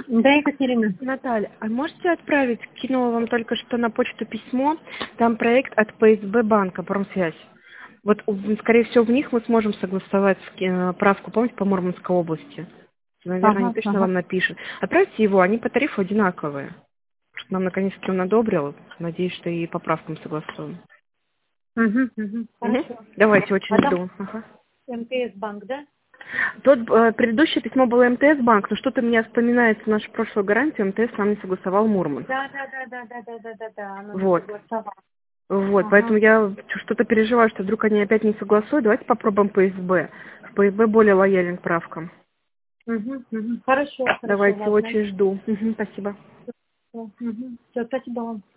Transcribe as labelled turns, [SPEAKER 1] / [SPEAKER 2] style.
[SPEAKER 1] Да, Екатерина.
[SPEAKER 2] Наталья, а можете отправить, кинула вам только что на почту письмо, там проект от ПСБ банка, Промсвязь. Вот, скорее всего, в них мы сможем согласовать правку, помните, по Мурманской области. Наверное, они
[SPEAKER 1] Ага,
[SPEAKER 2] точно
[SPEAKER 1] ага.
[SPEAKER 2] вам напишут. Отправьте его, они по тарифу одинаковые. Нам наконец-таки он одобрил. Надеюсь, что и по правкам согласуем.
[SPEAKER 1] Угу, угу.
[SPEAKER 2] Мгм.
[SPEAKER 1] Хорошо.
[SPEAKER 2] Давайте, очень
[SPEAKER 1] А там
[SPEAKER 2] жду. Ага.
[SPEAKER 1] МТС банк, да?
[SPEAKER 2] Предыдущее письмо было МТС банк, но что-то мне вспоминается наша прошлая гарантия, МТС нам не согласовал Мурманск.
[SPEAKER 1] Да. Оно не
[SPEAKER 2] Вот.
[SPEAKER 1] согласовало.
[SPEAKER 2] Вот, поэтому
[SPEAKER 1] Ага.
[SPEAKER 2] я что-то переживаю, что вдруг они опять не согласуют. Давайте попробуем ПСБ. ПСБ более лоялен к правкам.
[SPEAKER 1] Хорошо,
[SPEAKER 2] Давайте,
[SPEAKER 1] ладно.
[SPEAKER 2] очень жду. Мгм, спасибо.
[SPEAKER 1] Все, спасибо вам.